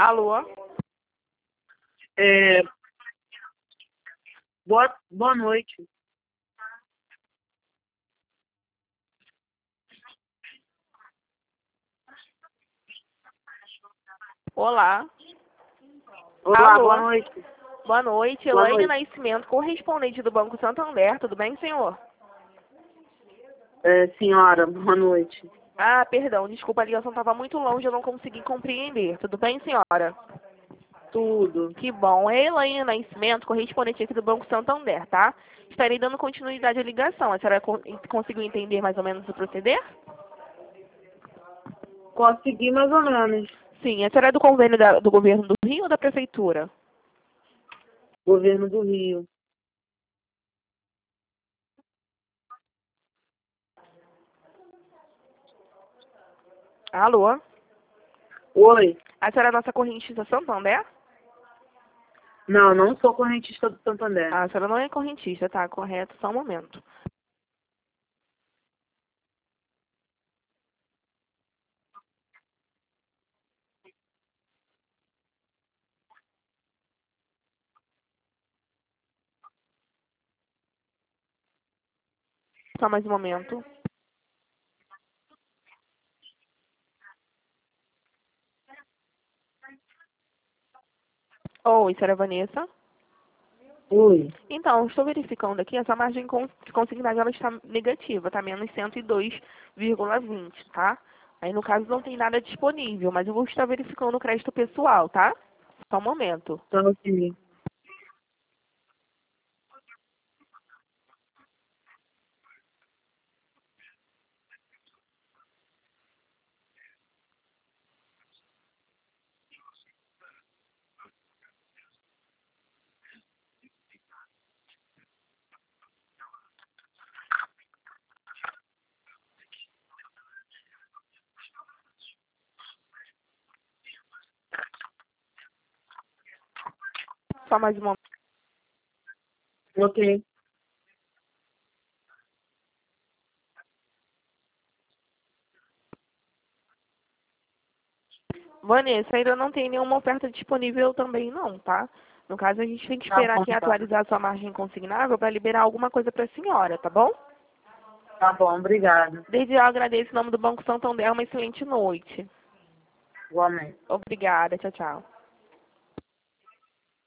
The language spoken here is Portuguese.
Alô? É, boa noite. Olá. Olá, Alô? boa noite. Boa noite. Boa Elaine noite. Nascimento, correspondente do Banco Santander. Tudo bem, senhor? Senhora, boa noite. Ah, perdão. Desculpa, a ligação estava muito longe, eu não consegui compreender. Tudo bem, senhora? Tudo. Que bom. É Elaine Nascimento, correspondente aqui do Banco Santander, tá? Estarei dando continuidade à ligação. A senhora conseguiu entender mais ou menos o proceder? Consegui mais ou menos. Sim. A senhora é do convênio do governo do Rio ou da prefeitura? Governo do Rio. Alô? Oi. A senhora é nossa correntista Santander? Não, não sou correntista do Santander. Ah, a senhora não é correntista, tá? Correto, só um momento. Só mais um momento. Oi, senhora Vanessa. Oi. Então, estou verificando aqui, essa margem de consignado ela está negativa, tá? Menos 102,20, tá? Aí, no caso, não tem nada disponível, mas eu vou estar verificando o crédito pessoal, tá? Só um momento. Tá ok. Só mais um momento. Ok. Vanessa, ainda não tem nenhuma oferta disponível também não, tá? No caso, a gente tem que Tá esperar bom, aqui tá. atualizar a sua margem consignável para liberar alguma coisa para a senhora, tá bom? Tá bom, obrigada. Desde já eu agradeço em nome do Banco Santander. Uma excelente noite. Igualmente. Obrigada. Tchau, tchau.